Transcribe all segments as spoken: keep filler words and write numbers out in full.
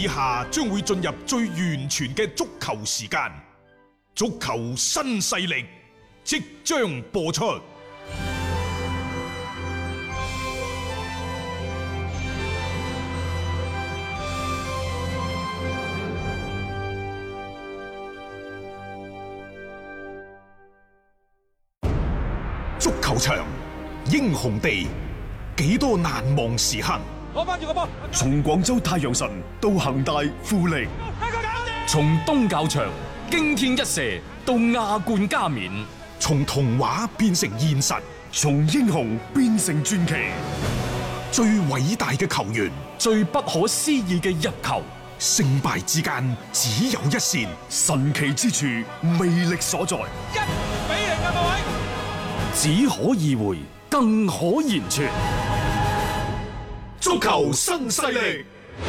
以下將會進入最完全嘅足球時間，足球新勢力即將播出。足球場，英雄地，幾多難忘時刻。 攞翻住個波， 從廣州太陽神到恒大富力， 從東較場驚天一射到亞冠加冕， 從童話變成現實， 從英雄變成傳奇。 最偉大嘅球員， 最不可思議嘅入球， 勝敗之間只有一線， 神奇之處魅力所在。 一比零啊，各位！ 只可意會，更可言傳。 足球新勢力，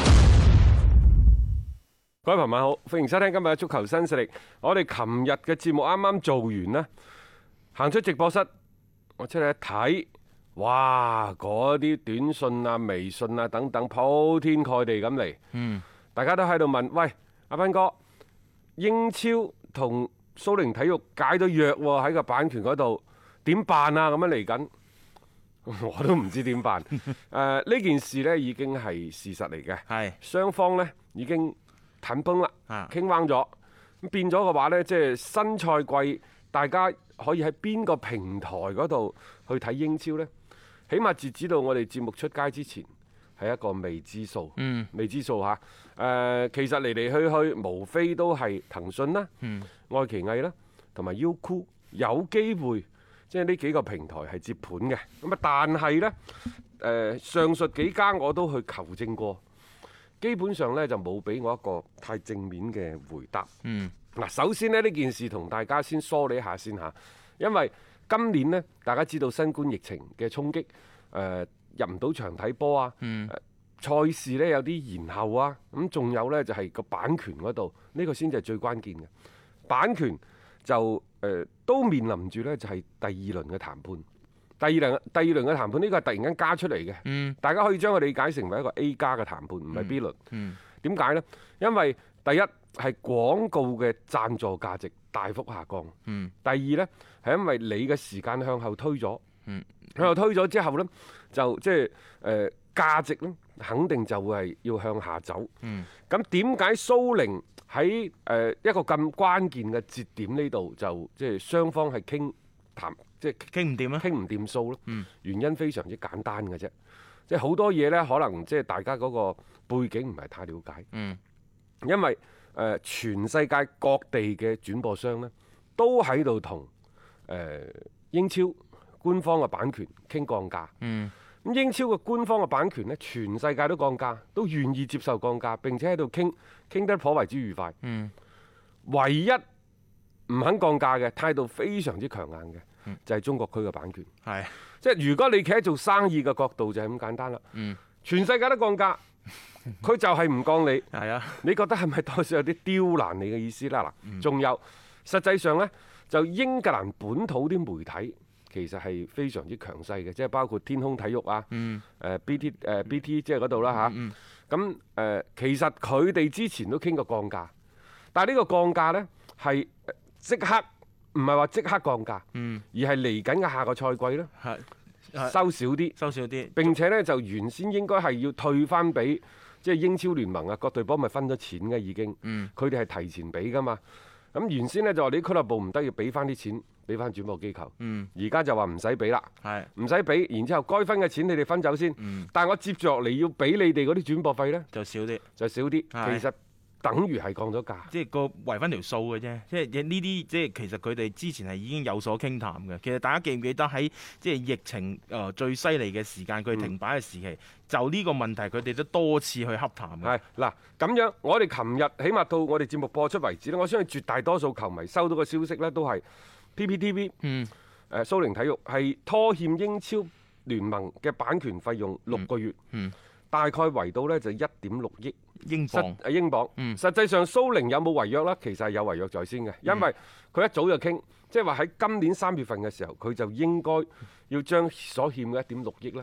各位朋友好，歡迎收聽今日嘅足球新勢力。我哋琴日嘅節目啱啱做完啦，行出直播室，我出嚟一睇，哇！嗰啲短信啊、微信啊等等，鋪天蓋地咁嚟。嗯，大家都喺度問：喂，阿斌哥，英超同蘇寧體育解咗約喎，喺個版權嗰度點辦啊？咁樣嚟緊。我都唔知點辦。誒、呃、呢件事呢已經係事實嚟嘅，係雙方呢已經談崩啦，傾彎咗。咁變咗嘅話呢，即係新賽季大家可以喺邊個平台嗰度去睇英超呢？起碼截止到我哋節目出街之前係一個未知數，嗯、未知數嚇。誒、呃、其實嚟嚟去去無非都係騰訊啦、嗯、愛奇藝啦同埋優酷有機會。即係呢幾個平台係接盤嘅，咁啊，但係呢，誒、呃、上述幾家我都去求證過，基本上呢就冇俾我一個太正面嘅回答。嗯，嗱，首先呢，呢件事同大家先梳理下先嚇，因為今年呢，大家知道新冠疫情嘅衝擊，誒、呃、入唔到場睇波啊，嗯、賽事呢有啲延後啊，咁仲有呢，就係、是、個版權嗰度，呢、這個先至係最關鍵嘅版權。就誒、呃、都面臨住呢，就係第二輪嘅談判。第二輪第二輪嘅談判呢個係突然間加出嚟嘅，嗯、大家可以將佢理解成為一個 A 加嘅談判，唔係 B 輪。點解、嗯嗯、呢？因為第一係廣告嘅贊助價值大幅下降。嗯、第二呢係因為你嘅時間向後推咗，嗯、向後推咗之後呢，就即係誒價值呢肯定就會係要向下走。咁點解蘇寧喺誒一個咁關鍵嘅節點呢度就即係雙方係傾談，即係傾唔掂啊，傾唔掂數咯。嗯、原因非常之簡單嘅啫，即係好多嘢呢，可能即係大家嗰個背景唔係太了解。嗯、因為誒、呃、全世界各地嘅轉播商呢，都喺度同誒英超官方嘅版權傾降價。嗯咁英超嘅官方嘅版權呢，全世界都降價，都願意接受降價，並且喺度傾傾得頗為之愉快。嗯、唯一唔肯降價嘅態度非常之強硬嘅，嗯、就係中國區嘅版權。係、嗯，即係如果你企喺做生意嘅角度就係咁簡單啦。嗯、全世界都降價，佢就係唔降你。係啊，你覺得係咪多少有啲刁難你嘅意思啦？嗱，仲有實際上呢，就英格蘭本土啲媒體。其實係非常之強勢嘅，即係包括天空體育啊，誒、嗯呃、B T 誒、呃、B T 即係嗰度啦嚇。咁誒、嗯嗯呃、其實佢哋之前都傾過降價，但係呢個降價呢係即刻唔係話即刻降價，嗯、而係嚟緊嘅下個賽季呢，收少啲，收少啲。並且呢就原先應該係要退翻俾即係英超聯盟啊，各隊波咪分咗錢嘅已經，佢哋係提前俾噶嘛。咁原先呢就話你俱樂部唔得要俾翻啲錢。俾翻轉播機構，而家、嗯、就話唔使俾啦，唔使俾，然之後該分嘅錢你哋分走先，嗯、但係我接住落嚟要俾你哋嗰啲轉播費呢，就少啲，就少啲，其實等於係降咗價， 即係個圍翻條數嘅啫，即係呢啲即係其實佢哋之前係已經有所傾談嘅。其實大家記唔記得喺即係疫情誒最犀利嘅時間，佢停擺嘅時期，嗯、就呢個問題佢哋都多次去洽談嘅。係嗱咁樣，我哋琴日起碼到我哋節目播出為止咧，我相信絕大多數球迷收到嘅消息呢都係。P P T V， 嗯，誒蘇寧體育係拖欠英超聯盟嘅版權費用六個月，嗯，嗯大概圍到呢就一點六億英鎊， 誒英鎊，嗯，實際上蘇寧有冇違約呢？其實係有違約在先嘅，因為佢一早就傾，即係話喺今年三月份嘅時候，佢就應該要將所欠嘅一點六億呢，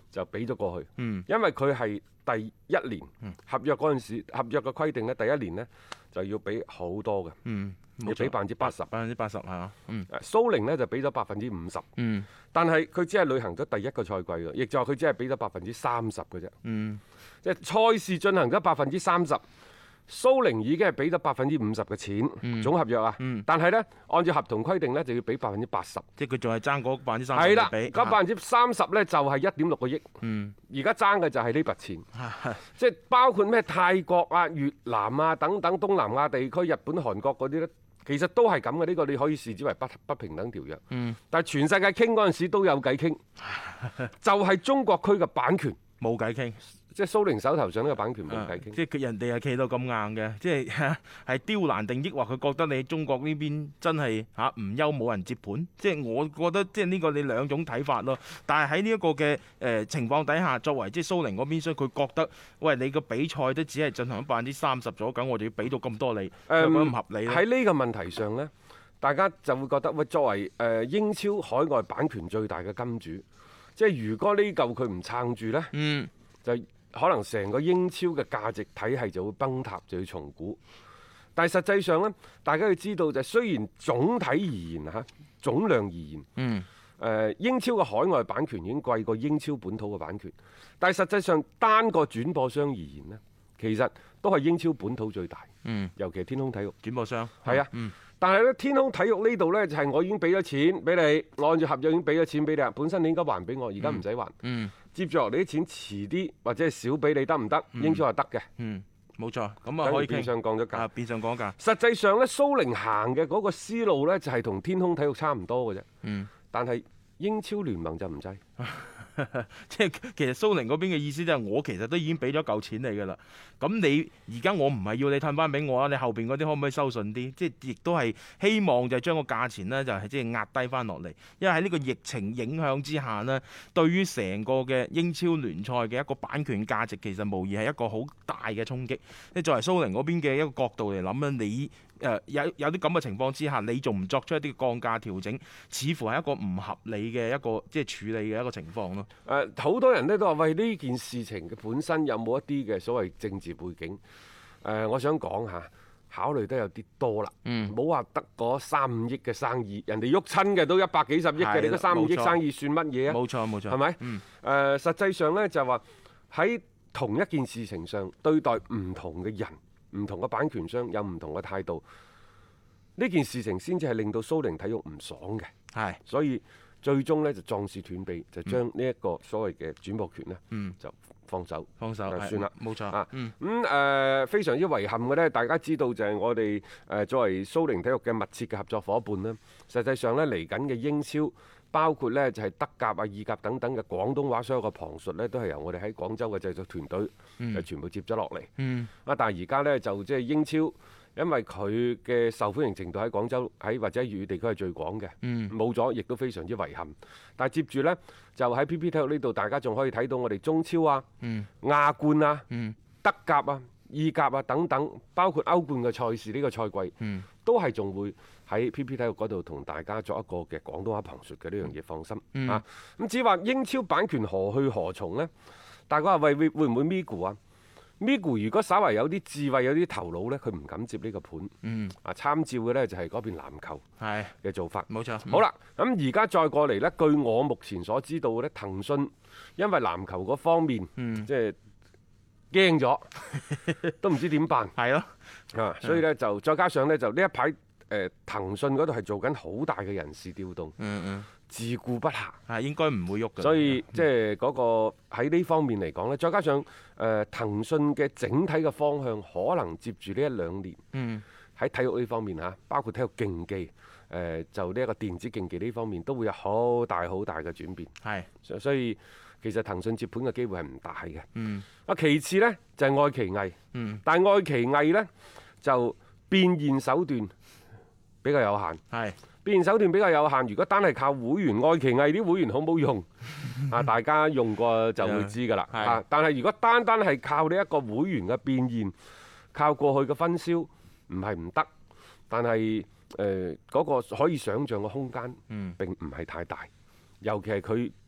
就俾咗過去。 嗯因為佢係第一年合約嗰陣時，合約嘅規定呢，第一年呢就要俾好多嘅， 嗯， 要俾百分之八十。 百分之八十係嘛？嗯誒蘇寧呢就俾咗百分之五十， 嗯但係佢只係履行咗第一個賽季嘅，亦就話佢只係俾咗百分之三十嘅啫。 嗯即係賽事進行咗百分之三十，蘇寧已經係俾咗百分之五十嘅錢、總合約啊。 嗯但係呢，按照合同規定呢，就要俾百分之八十。 即係佢仲係爭嗰百分之三十係啦， 俾。 嗰百分之三十呢，就係一點六個億。 嗯而家爭嘅就係呢筆錢，即係包括咩泰國啊、越南啊等等東南亞地區、日本、韓國嗰啲呢，其實都係咁嘅。呢、個你可以視之為不不平等條約。 嗯但係全世界傾嗰陣時都有偈傾，就係中國區嘅版權， 冇計傾。 即係蘇寧手頭上呢個版權冇偈傾。 即係佢人哋係企到咁硬嘅，即係係刁難定抑或佢覺得你中國呢邊真係嚇唔憂冇人接盤，即係我覺得即係呢個你兩種睇法咯。但係喺呢一個嘅誒、呃、情況底下，作為即係蘇寧嗰邊，所以佢覺得喂你個比賽都只係進行咗百分之三十咗，咁我哋要俾到咁多你， 誒覺得唔合理咧。 喺呢個問題上呢，大家就會覺得喂，作為誒英超海外版權最大嘅金主，即係如果呢嚿佢唔撐住呢， 嗯就可能成個英超嘅價值體系就會崩塌，就要重估。但係實際上呢，大家要知道就係雖然總體而言嚇，總量而言， 嗯誒英超嘅海外版權已經貴過英超本土嘅版權，但係實際上單個轉播商而言呢，其實都係英超本土最大， 嗯， 尤其係天空體育。 轉播商係啊， 嗯但係咧天空體育呢度呢，就係我已經俾咗錢俾你，我按照合約已經俾咗錢俾你啦，本身你應該還俾我，而家唔使還。 嗯接住落嚟啲錢遲啲或者係少俾你得唔得？英超係得嘅， 嗯，冇錯，咁啊等於變可以傾相降咗價。 啊，變相講價。 實際上呢，蘇寧行嘅嗰個思路呢，就係同天空體育差唔多嘅啫。 嗯。 但係英超聯盟就唔制。 即係其實蘇寧嗰邊嘅意思就係我其實都已經俾咗嚿錢你㗎啦，咁你而家我唔係要你褪翻俾我啊，你後邊嗰啲可唔可以收順啲？即係亦都係希望就係將個價錢呢，就係即係壓低翻落嚟，因為喺呢個疫情影響之下呢，對於成個嘅英超聯賽嘅一個版權價值其實無疑係一個好大嘅衝擊。即係作為蘇寧嗰邊嘅一個角度嚟諗咧，你誒、呃、有有啲咁嘅情況之下，你仲唔作出一啲降價調整，似乎係一個唔合理嘅一個即係處理嘅一個情況咯。 誒好多人咧都話喂，呢件事情嘅本身有冇一啲嘅所謂政治背景？誒、呃，我想講下，考慮得有啲多啦。 嗯， 冇話得嗰三五億嘅生意，人哋喐親嘅都一百幾十億嘅， 係你嗰三五億冇錯生意算乜嘢啊？ 冇錯冇錯， 係咪？誒、 嗯呃，實際上呢，就話喺同一件事情上對待唔同嘅人、唔同嘅版權商有唔同嘅態度，呢件事情先至係令到蘇寧體育唔爽嘅。 係所以最終呢，就壯士斷臂，就將呢一個所謂嘅轉播權呢， 嗯就放手。 放手係就算啦冇錯啊， 嗯咁誒、呃非常之遺憾嘅呢，大家知道就係我哋誒、呃、作為蘇寧體育嘅密切嘅合作伙伴啦。實際上呢，嚟緊嘅英超，包括呢就係、德甲啊、意甲等等嘅廣東話所有嘅旁述呢，都係由我哋喺廣州嘅製作團隊就全部接咗落嚟。 嗯啊，但係而家呢，就即係英超。因為佢嘅受歡迎程度喺廣州喺或者粵語地區係最廣嘅， 嗯冇咗亦都非常之遺憾。但係接住呢，就喺 P P 體育呢度，大家仲可以睇到我哋中超啊、 嗯亞冠啊、 嗯德甲啊、意甲啊等等，包括歐冠嘅賽事呢個賽季， 嗯都係仲會喺 P P 體育嗰度同大家作一個嘅廣東話旁述嘅呢樣嘢，放心、 嗯啊。咁至於話英超版權何去何從呢？大家話喂會會唔會 Migu 啊？Migu 如果稍為有啲智慧、有啲頭腦呢，佢唔敢接呢個盤。 嗯啊，參照嘅呢就係嗰邊籃球係嘅做法。 冇錯。 好啦，咁而家再過嚟呢，據我目前所知道嘅呢，騰訊因為籃球嗰方面， 嗯即係驚咗，都唔知點辦係咯， 啊！所以呢，就再加上呢，就呢一排誒騰訊嗰度係做緊好大嘅人事調動， 嗯嗯自顧不暇。 係應該唔會喐㗎。 所以即係嗰個喺呢方面嚟講呢，再加上誒、呃、騰訊嘅整體嘅方向，可能接住呢一兩年嗯喺體育呢方面嚇，包括體育競技誒、呃，就呢一個電子競技呢方面都會有好大好大嘅轉變。 係所所以其實騰訊接盤嘅機會係唔大嘅。 嗯啊，其次呢，就係、愛奇藝， 嗯但係愛奇藝呢，就變現手段比較有限。 係變現手段比較有限，如果單係靠會員，愛奇藝啲會員好冇用啊！大家用過就會知㗎啦。 係啊，但係如果單單係靠呢一個會員嘅變現，靠過去嘅分銷，唔係唔得，但係誒嗰個可以想像嘅空間嗯並唔係太大，尤其係佢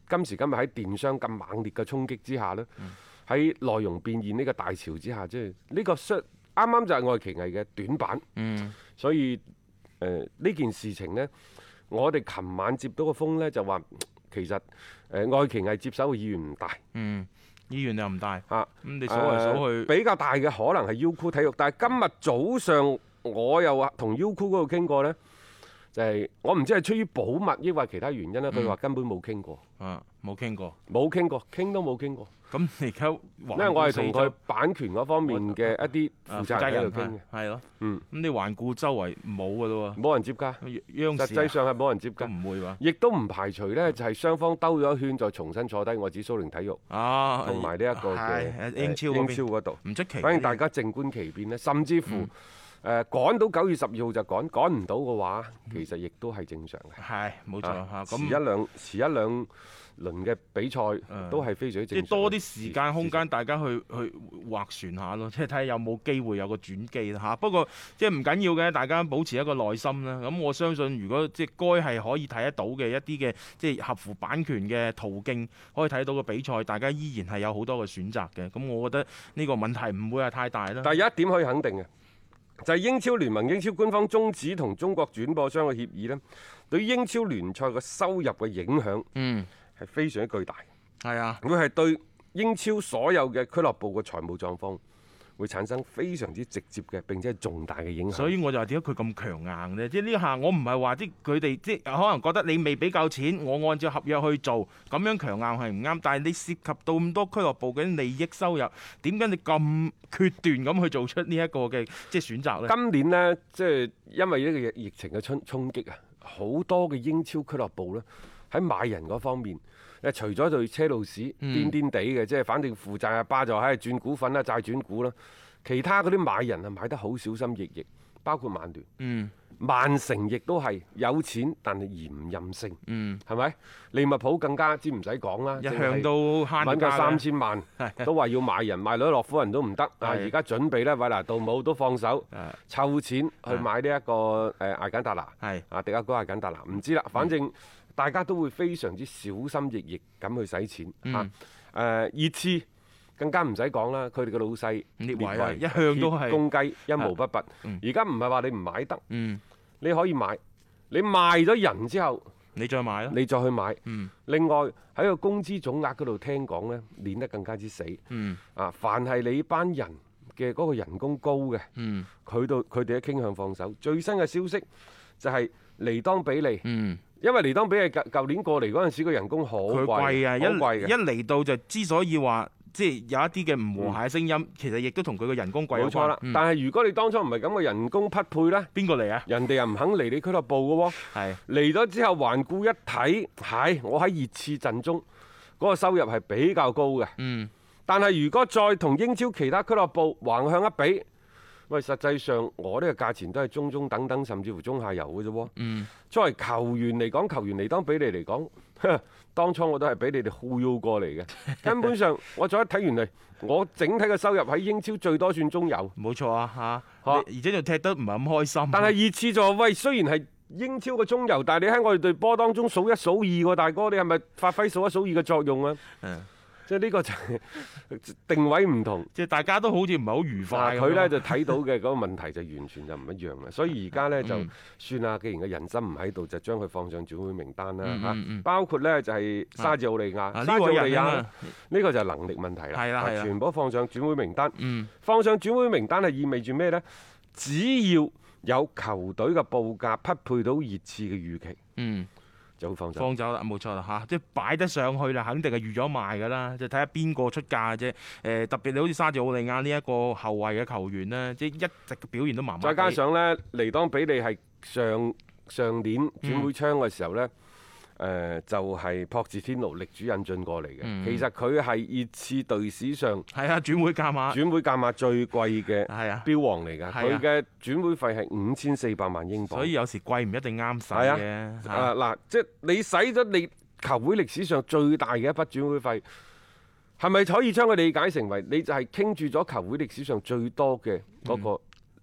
今時今日喺電商咁猛烈嘅衝擊之下呢，喺、嗯、內容變現呢個大潮之下，即係呢個啱啱就係愛奇藝嘅短板。 嗯， 所以誒呢、呃、件事情呢，我哋琴晚接到個風呢，就話其實誒、呃、愛奇藝接手嘅意願唔大。 嗯，意願又唔大嚇。咁、啊、 你數嚟數去、 呃、比較大嘅可能係 Youku 體育，但係今日早上我又話同 Youku 嗰度傾過呢。就係我唔知係出於保密抑或其他原因啦，佢話根本冇傾過， 啊冇傾過， 冇傾過，傾都冇傾過。 咁你而家因為我係同佢版權嗰方面嘅一啲負責人喺度傾嘅， 係咯， 嗯， 咁你環顧周圍冇噶咯喎， 冇人接㗎， 央視實際上係冇人接㗎， 唔會話， 亦都唔排除呢，就係雙方兜咗一圈再重新坐低，我指蘇寧體育啊， 同埋呢一個嘅英超英超嗰度， 唔出奇， 反正大家靜觀其變呢，甚至乎。誒、呃、趕到九月十二號就趕，趕唔到嘅話，其實亦都係正常嘅。 係冇錯嚇，咁、啊、 遲一兩遲一兩輪嘅比賽、嗯、都係非常之正常。 即係多啲時間空間，大家去去劃船下咯，即係睇下有冇機會有個轉機啦嚇。不過即係唔緊要嘅，大家保持一個耐心啦。咁我相信，如果即係該係可以睇得到嘅一啲嘅即係合乎版權嘅途徑，可以睇到嘅比賽，大家依然係有好多嘅選擇嘅。咁我覺得呢個問題唔會係太大啦。 但係有一點可以肯定嘅。就係英超聯盟、英超官方終止同中國轉播商嘅協議呢，對英超聯賽嘅收入嘅影響，嗯，係非常之巨大。 係啊， 會係對英超所有嘅俱樂部嘅財務狀況會產生非常之直接嘅並且係重大嘅影響。 所以我就話點解佢咁強硬呢？即係呢下我唔係話啲佢哋即係可能覺得你未俾夠錢，我按照合約去做，咁樣強硬係唔啱。但係你涉及到咁多俱樂部嘅利益收入，點解你咁決斷咁去做出呢一個嘅即係選擇呢？ 今年呢，即係因為呢個疫情嘅衝衝擊啊，好多嘅英超俱樂部呢，喺買人嗰方面。誒除咗對車路士癲癲地嘅，即係反正負債阿巴就喺度轉股份啦、債轉股啦，其他嗰啲買人係買得好小心翼翼，包括曼聯、嗯、曼城亦都係有錢，但係嚴任性，係咪、嗯？利物浦更加之唔使講啦， 一向都慳揾夠三千萬，都話要買人，賣女洛夫人都唔得啊！而家準備咧，韋拿杜姆都放手，湊錢去買呢一個誒艾簡達拿，啊迪亞哥艾簡達拿，唔知啦，反正。大家都會非常之小心翼翼咁去使錢嚇，誒、嗯呃、熱刺更加唔使講啦，佢哋嘅老細列維一向都係公雞一毛不拔。而家唔係話你唔買得， 嗯、 你可以買，你賣咗人之後， 你再買咯， 你再去買。 嗯、另外喺個工資總額嗰度聽講呢，練得更加之死。 嗯、 啊，凡係你班人嘅嗰個人工高嘅，佢度佢哋都傾向放手。最新嘅消息就係尼當比利。 嗯因為尼當比利舊舊年過嚟嗰陣時，個人工好貴， 貴啊！一貴一嚟到就之所以話，即係有一啲嘅唔和諧嘅聲音，嗯、其實亦都同佢個人工貴有關。冇錯啦， 嗯、但係如果你當初唔係咁嘅人工匹配呢， 邊個嚟啊？ 人哋又唔肯嚟你俱樂部嘅喎。係嚟咗之後，環顧一睇，係我喺熱刺陣中嗰、嗰個收入係比較高嘅。嗯，但係如果再同英超其他俱樂部橫向一比，喂，實際上我呢個價錢都係中中等等，甚至乎中下游嘅啫喎。嗯，作為球員嚟講，球員嚟當比利嚟講，當初我都係俾你哋忽悠過嚟嘅。根本上，我再一睇原嚟，我整體嘅收入喺英超最多算中游。 冇錯啊，嚇、啊，而且仲踢得唔係咁開心。 但係熱刺就話：喂，雖然係英超嘅中游，但係你喺我哋隊波當中數一數二喎，大哥，你係咪發揮數一數二嘅作用啊？嗯。即係呢個就係定位唔同， 即係大家都好似唔係好愉快。 佢呢就睇到嘅嗰個問題就完全就唔一樣啦。所以而家呢，就算啦，既然個人心唔喺度，就將佢放上轉會名單啦嚇。嗯嗯、包括呢就係沙治奧利亞，啊、沙治奧利亞呢個就係能力問題啦。係啦係啦，全部放上轉會名單。嗯、放上轉會名單係意味住咩呢？只要有球隊嘅報價匹配到熱刺嘅預期。嗯就放走， 放走啦，冇錯啦嚇，即係擺得上去啦，肯定係預咗賣噶啦，就睇下邊個出價啫。誒，特別你好似沙治奧利亞呢一個後衞嘅球員呢，即係一直嘅表現都麻麻。 再加上呢，尼當比利係上上年轉會窗嘅時候呢。嗯誒、呃、就係、是、朴智天奴力主引進過嚟嘅，嗯、其實佢係熱刺隊史上係啊轉會價碼轉會價碼最貴嘅標王嚟㗎，佢嘅、啊、轉會費係五千四百萬英鎊， 所以有時貴唔一定啱使嘅。 啊嗱、啊，即係你使咗你球會歷史上最大嘅一筆轉會費，係咪可以將佢理解成為你就係傾住咗球會歷史上最多嘅嗰、那個誒？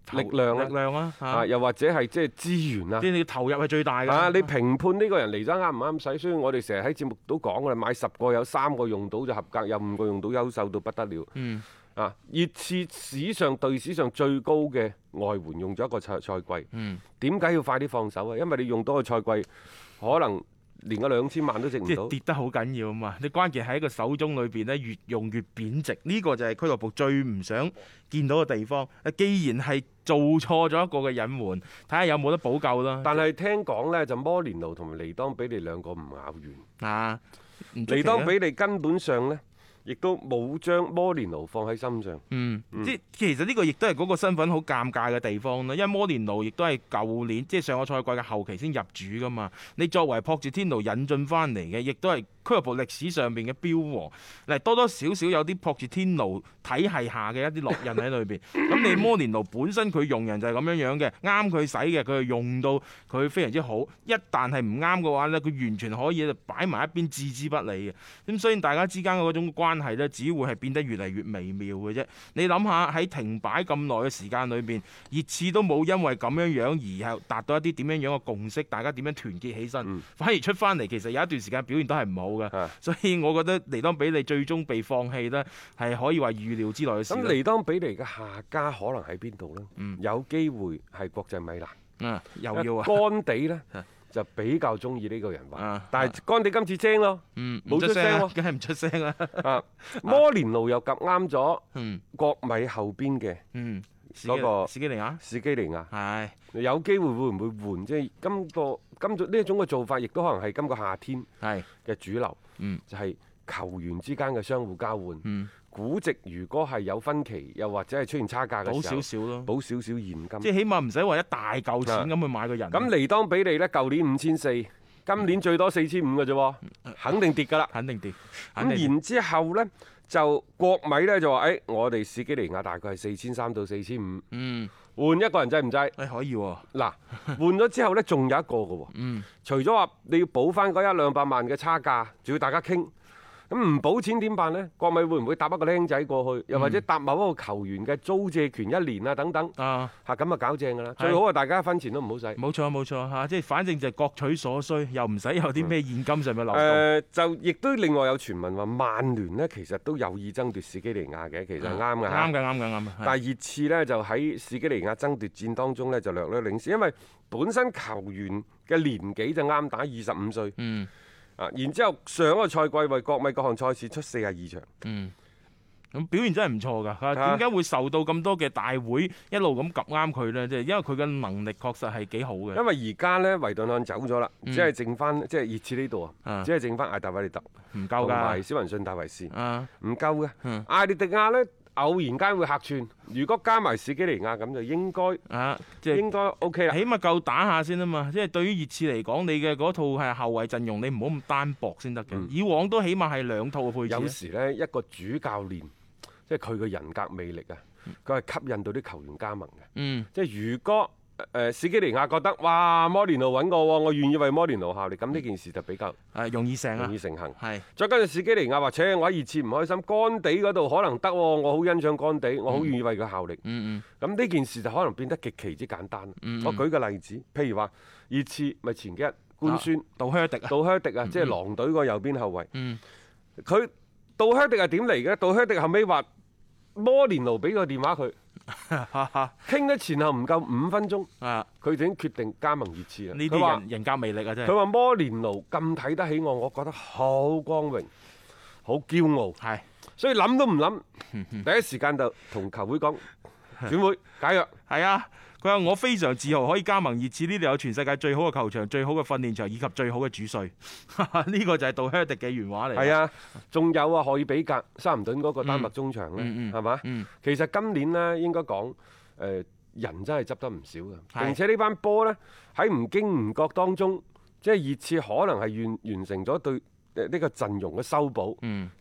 力量啊， 力量啊， 啊又或者係即係資源啊即。係你投入係最大㗎。 啊！你評判呢個人嚟得啱唔啱使，所以我哋成日喺節目都講㗎啦，買十個有三個用到就合格，有五個用到優秀到不得了。 嗯。 啊！熱刺史上隊史上最高嘅外援用咗一個賽賽季。 嗯。 點解要快啲放手啊？因為你用多個賽季，可能連個兩千萬都值唔到即係。跌得好緊要啊嘛！你關鍵喺個手中裏邊咧，越用越貶值，呢、個就係俱樂部最唔想見到嘅地方。既然係做錯咗一個嘅隱瞞，睇下有冇得補救啦。 但係聽講呢，就摩連奴同埋尼當比利兩個唔咬完。 啊，唔出奇啊尼當比利根本上呢，亦都冇將摩連奴放喺心上。 嗯，即其實呢個亦都係嗰個身份好尷尬嘅地方啦，因為摩連奴亦都係舊年即係上個賽季嘅後期先入主噶嘛。你作為朴智天奴引進翻嚟嘅，亦都係俱樂部歷史上邊嘅標王，嚟多多少少有啲朴智天奴體系下嘅一啲烙印喺裏邊。咁你摩連奴本身佢用人就係咁樣樣嘅，啱佢使嘅，佢係用到佢非常之好。一旦係唔啱嘅話呢，佢完全可以就擺埋一邊置之不理嘅。咁所以大家之間嘅嗰種關係呢，只會係變得越嚟越微妙嘅啫。你諗下喺停擺咁耐嘅時間裏邊，熱刺都冇因為咁樣樣而係達到一啲點樣樣嘅共識，大家點樣團結起身， 嗯、 反而出翻嚟其實有一段時間表現都係唔好嘅。 啊、 所以我覺得尼當比利最終被放棄呢，係可以話預料之內嘅事。 咁尼當比利嘅下家可能喺邊度呢？ 嗯、 有機會係國際米蘭。 啊，又要啊！ 干地呢，就比較中意呢個人話， 啊、 但係干地今次精咯， 嗯， 冇出聲喎， 梗係唔出聲啦。 啊，摩連奴又夾啱咗， 嗯， 國米後邊嘅嗯， 嗰個史基尼亞， 史基尼亞， 係有機會會唔會換？即係今個今種呢一種嘅做法，亦都可能係今個夏天係嘅主流， 嗯， 就係球員之間嘅相互交換。 嗯。 估值如果係有分歧，又或者係出現差價嘅時候， 補少少咯， 補少少現金， 即係起碼唔使話一大嚿錢咁去買個人。 咁尼當比利呢，舊年五千四，今年最多四千五嘅啫，肯定跌㗎啦， 肯定跌。 咁然之後呢，就國米呢就話：，誒、哎，我哋史基尼亞大概係四千三到四千五， 嗯， 換一個人制唔制？誒、 哎，可以喎、啊。 嗱，換咗之後呢，仲有一個嘅喎， 嗯， 除咗話你要補翻嗰一兩百萬嘅差價，仲要大家傾。咁唔補錢點辦呢？國米會唔會搭一個僆仔過去，又或者搭某一個球員嘅租借權一年啊等等？啊，嚇咁啊搞正㗎啦！最好係大家一分錢都唔好使。 冇錯冇錯嚇，即係反正就係各取所需，又唔使有啲咩現金上嘅流動。誒、 呃，就亦都另外有傳聞話，曼聯呢其實都有意爭奪史基尼亞嘅，其實係啱㗎。 啱嘅啱嘅啱嘅。 但係熱刺呢，就喺史基尼亞爭奪戰當中呢，就略略領先，因為本身球員嘅年紀就啱打二十五歲。 嗯。 然之後上一個賽季為國米各項賽事出四十二場， 嗯，咁表現真係唔錯㗎。點解會受到咁多嘅大會一路咁及啱佢呢？即係因為佢嘅能力確實係幾好嘅。 因為而家呢，維頓漢走咗啦， 嗯、 只係剩翻即係熱刺呢度啊，只係剩翻艾達維利特， 唔夠㗎，同埋小雲信戴維斯，唔、 啊、 夠嘅。 嗯、 艾列迪亞呢，偶然間會客串，如果加埋史基尼亞咁就應該啊，即係應該 OK 啦。 起碼夠打下先啊嘛！即係對於熱刺嚟講，你嘅嗰套係後衞陣容，你唔好咁單薄先得嘅。嗯、以往都起碼係兩套嘅配置。 有時呢，一個主教練，即係佢嘅人格魅力啊，佢係吸引到啲球員加盟嘅。 嗯， 即係如果。誒、呃、史基尼亞覺得哇摩連奴揾我，我願意為摩連奴效力，咁呢件事就比較誒容易成啊， 容易成行。 係再跟住史基尼亞話：，且我喺熱刺唔開心，干地嗰度可能得，我好欣賞干地，我好願意為佢效力。 嗯嗯。 咁呢件事就可能變得極其之簡單。 嗯嗯我舉個例子，譬如話熱刺咪前幾日官宣杜靴迪啊， 杜靴迪啊， 嗯嗯即係狼隊個右邊後衞。 嗯。 佢杜靴迪係點嚟嘅？杜靴迪後尾話摩連奴俾個電話佢。傾咗前後唔夠五分鐘，佢已經決定加盟熱刺啦。 呢啲人人格魅力啊，真係。 佢話摩連奴咁睇得起我，我覺得好光榮，好驕傲。係，所以諗都唔諗，第一時間就同球會講轉會解約。 係啊，佢話我非常自豪可以加盟熱刺，呢度有全世界最好嘅球場、最好嘅訓練場以及最好嘅主帥。呢個就係杜靴迪嘅原話嚟。係啊，仲有啊，荷爾比格、沙林頓嗰個丹麥中場咧，係嘛？其實今年呢，應該講誒人真係執得唔少嘅，並且呢班波呢，喺唔經唔覺當中，即係熱刺可能係完完成咗對誒呢個陣容嘅修補。嗯，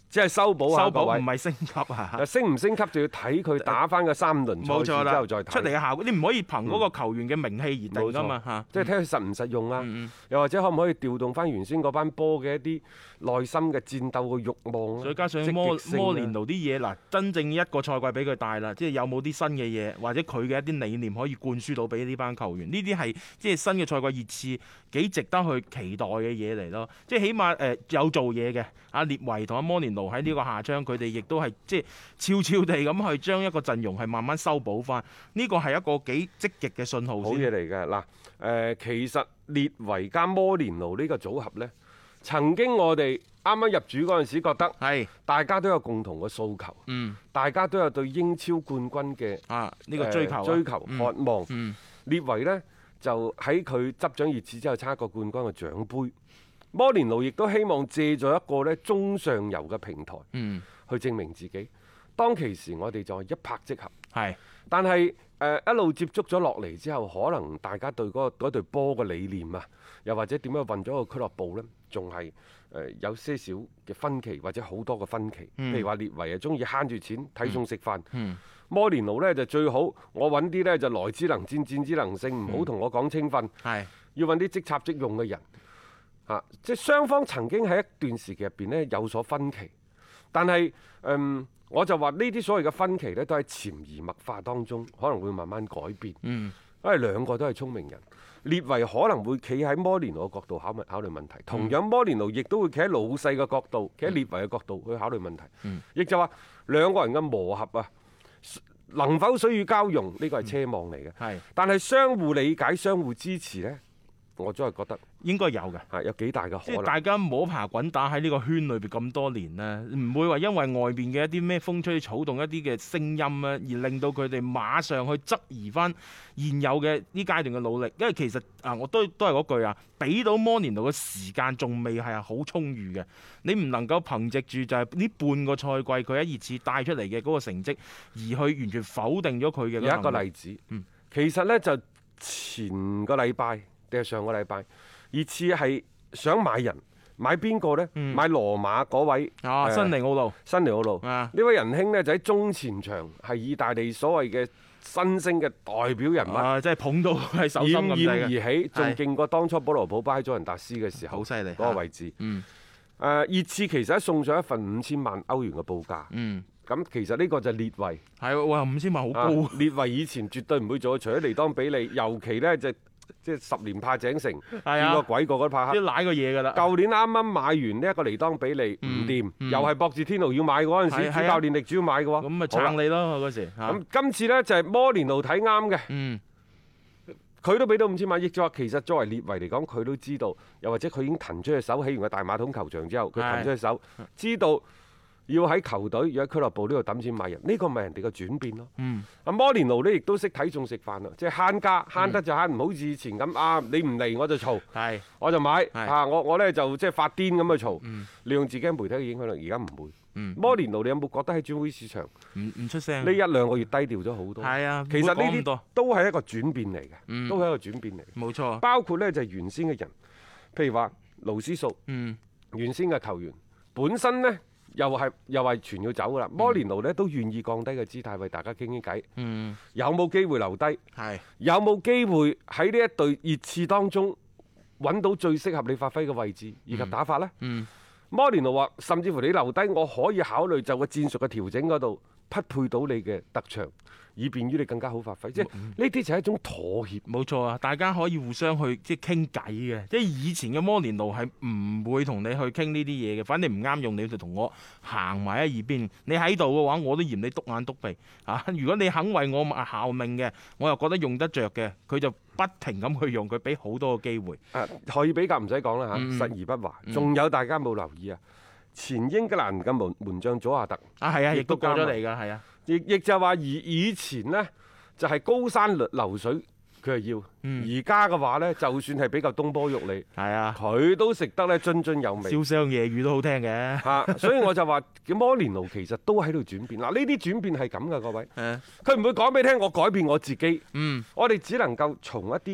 只係修補修下各位補唔。係升級啊！ 升唔升級就要睇佢打翻個三輪賽事之冇錯啦， 後再睇。 出嚟嘅效果，你唔可以憑嗰個球員嘅名氣而定噶嘛嚇。 即係睇佢實唔實用啊， 嗯嗯又或者可唔可以調動翻原先嗰班波嘅一啲內心嘅戰鬥嘅慾望啊， 再加上積摩極性啊摩連奴啲嘢嗱，真正一個賽季俾佢帶啦，即係有冇啲新嘅嘢，或者佢嘅一啲理念可以灌輸到俾呢班球員，呢啲係即係新嘅賽季熱刺幾值得去期待嘅嘢嚟咯。即係起碼誒、呃、有做嘢嘅，阿列維同阿摩連奴喺呢個夏窗，佢哋亦都係即係悄悄地咁去將一個陣容係慢慢修補翻，呢個係一個幾積極嘅信號好先。 嘢嚟嘅。嗱，誒其實列維加摩連奴呢個組合呢，曾經我哋啱啱入主嗰陣時覺得係大家都有共同嘅訴求， 嗯大家都有對英超冠軍嘅啊呢、個追求啊、 呃追求嗯渴望。 嗯列維呢，就喺佢執掌熱刺之後參一個冠軍嘅獎杯。摩連奴亦都希望借咗一個咧中上游嘅平台嗯去證明自己。當其時我哋就係一拍即合， 係但係誒、呃、一路接觸咗落嚟之後，可能大家對嗰、個嗰隊波嘅理念啊，又或者點樣運咗個俱樂部呢，仲係誒有些少嘅分歧，或者好多嘅分歧。 嗯譬如話列維啊，中意慳住錢睇餸食飯。 嗯摩連奴呢就最好，我揾啲呢就來之能戰，戰之能勝，唔好同我講青訓， 係要揾啲即插即用嘅人。啊，即係雙方曾經喺一段時期入邊呢有所分歧，但係嗯，我就話呢啲所謂嘅分歧呢，都喺潛移默化當中可能會慢慢改變。 嗯因為兩個都係聰明人，列維可能會企喺摩連奴嘅角度考問考慮問題，同樣摩連奴亦都會企喺老細嘅角度，企喺列維嘅角度去考慮問題。亦、 嗯就話兩個人嘅磨合啊，能否水乳交融呢個係奢望嚟嘅， 係但係相互理解、相互支持呢，我真係覺得應該有嘅。 係有幾大嘅可能。 即係大家摸爬滾打喺呢個圈裏邊咁多年呢，唔會話因為外邊嘅一啲咩風吹草動一啲嘅聲音啊，而令到佢哋馬上去質疑翻現有嘅呢階段嘅努力。因為其實啊，我都都係嗰句啊，俾到摩連奴嘅時間仲未係好充裕嘅。你唔能夠憑藉住就係呢半個賽季佢喺熱刺帶出嚟嘅嗰個成績，而去完全否定咗佢嘅。 有一個例子， 嗯其實呢就前個禮拜定係上個禮拜，熱刺係想買人，買邊個呢？ 嗯買羅馬嗰位啊， 誒新尼奧路新尼奧路。 啊， 呢位仁兄呢，就喺中前場係意大利所謂嘅新星嘅代表人物， 啊，真係捧到喺手心咁冉冉滯嘅， 而起，仲係勁過當初保羅普巴喺佐仁達斯嘅時候好犀利嗰個位置。 嗯誒、熱刺其實送上一份五千萬歐元嘅報價， 嗯， 咁其實呢個就列維。 係哇，五千萬好啊高。 列維以前絕對唔會做，除咗尼當比利，尤其呢就即係十年怕井繩， 係啊見個鬼個個都怕黑。 即係舐個嘢㗎啦。 舊年啱啱買完呢一個尼當比利唔掂， 嗯又係博智天奴要買嗰陣時， 係係啊主教練力主要買嘅喎。 咁咪好啦撐你咯嗰時嚇。 咁今次呢，就係摩連奴睇啱嘅， 嗯佢都俾到五千萬，亦就話其實作為列維嚟講，佢都知道，又或者佢已經騰出隻手，起完個大馬桶球場之後，佢騰出隻手，知道要喺球隊、要喺俱樂部呢度揼錢買人，呢個咪人哋嘅轉變咯。 嗯阿摩連奴呢亦都識睇餸食飯啦，即係慳家慳得就慳，唔好似以前咁啊！你唔嚟我就嘈， 係我就買係啊！我我呢就即係發癲咁去嘈， 嗯利用自己媒體嘅影響力，而家唔會。 嗯摩連奴，你有冇覺得喺轉會市場唔唔出聲。 呢一兩個月低調咗好多？ 係啊， 其實呢啲唔會講咁多都係一個轉變嚟嘅， 嗯都係一個轉變嚟。 冇錯。 包括呢就係原先嘅人，譬如話勞斯素， 嗯原先嘅球員本身呢又係又係傳要走噶啦。摩連奴呢都願意降低個姿態為大家傾傾偈， 嗯有冇機會留低？ 係有冇機會喺呢一隊熱刺當中揾到最適合你發揮嘅位置以及打法呢？ 嗯摩連奴話，甚至乎你留低，我可以考慮就個戰術嘅調整嗰度匹配到你嘅特長，以便於你更加好發揮。即係呢啲就係一種妥協。 冇錯啊！大家可以互相去即係傾偈嘅，即係以前嘅摩連奴係唔會同你去傾呢啲嘢嘅，反正唔啱用你就同我行埋一二邊。你喺度嘅話，我都嫌你篤眼篤鼻啊！如果你肯為我效命嘅，我又覺得用得着嘅，佢就不停咁去用，佢俾好多個機會。 啊，可以比較唔使講啦嚇， 嗯實而不華。仲、有大家冇留意啊？前英格蘭嘅門門將祖亞特， 啊，係啊， 亦亦都過咗加埋嚟㗎，係啊， 亦亦就話以以前呢，就係、高山流流水佢係要，而家嘅話呢，就算係比較東坡肉你， 係啊， 佢都食得咧津津有味。 燒聲夜語都好聽嘅。 嚇、所以我就話，摩連奴其實都喺度轉變。嗱，呢啲轉變係咁噶，各位， 誒， 佢唔會講俾你聽，我改變我自己。 嗯， 我哋只能夠從一啲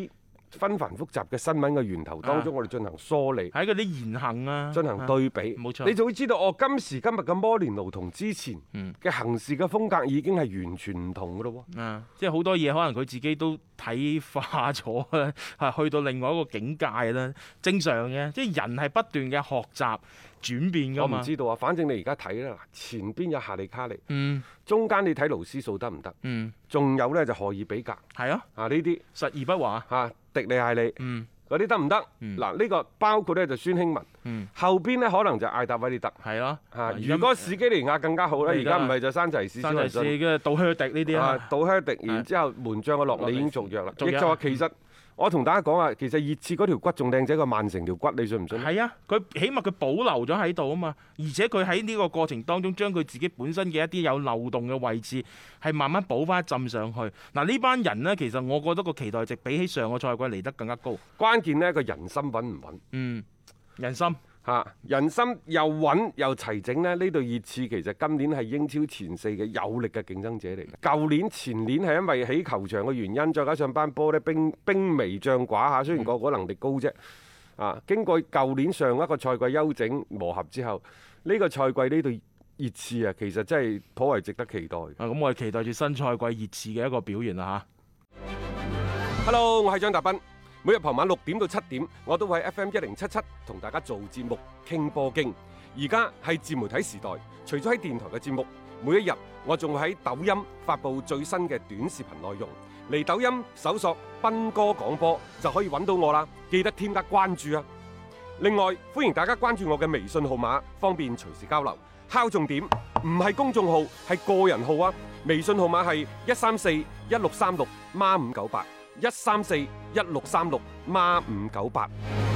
紛繁複雜嘅新聞嘅源頭當中， 啊我哋進行梳理， 喺嗰啲言行啊， 進行對比， 冇錯你就會知道哦，今時今日嘅摩連奴同之前嗯嘅行事嘅風格已經係完全唔同嘅咯喎。 啊，即係好多嘢可能佢自己都睇化咗啦，係去到另外一個境界啦，正常嘅，即係人係不斷嘅學習轉變㗎嘛。 我唔知道啊，反正你而家睇啦，前邊有夏利卡尼， 嗯中間你睇勞斯數得唔得？ 嗯， 仲有呢就荷爾比格係啊， 啊呢啲實而不華。 嚇迪利艾利嗯嗰啲得唔得？ 嗯嗱呢個包括呢就孫興文， 嗯， 後邊呢可能就艾達韋列特係咯。 嚇。 而家如果史基尼亞更加好啦，而而家家唔係就山齊士山齊士小維嘅杜靴迪呢啲啊啊，， 杜靴迪，然之後門將嘅洛里已經續約啦，亦續約就話其實我同大家講啊，其實熱刺嗰條骨仲靚仔過曼城條骨，你信唔信？ 係啊，佢起碼佢保留咗喺度啊嘛，而且佢喺呢個過程當中將佢自己本身嘅一啲有漏洞嘅位置係慢慢補翻一浸上去。嗱呢班人呢，其實我覺得個期待值比起上個賽季嚟得更加高。 關鍵呢個人心穩唔穩？ 嗯，人心。 嚇，人心又穩又齊整呢，呢隊熱刺其實今年係英超前四嘅有力嘅競爭者嚟嘅。舊年前年係因為起球場嘅原因，再加上班波呢兵兵微將寡嚇，雖然個個能力高啫。啊，經過舊年上一個賽季休整磨合之後，呢、個賽季呢隊熱刺啊，其實真係頗為值得期待。 啊，咁我哋期待住新賽季熱刺嘅一個表現啦嚇。 Hello，我係張達斌。每日傍晚六點到七點，我都會喺 F M 一零七七同大家做節目傾波經。而家係自媒體時代，除咗喺電台嘅節目，每一日我仲會喺抖音發布最新嘅短視頻內容。嚟抖音搜索斌哥廣播就可以揾到我啦，記得添加關注啊！另外歡迎大家關注我嘅微信號碼，方便隨時交流。敲重點，唔係公眾號，係個人號啊！微信號碼係一三四一六三六孖五九八。一三四一六三六孖五九八。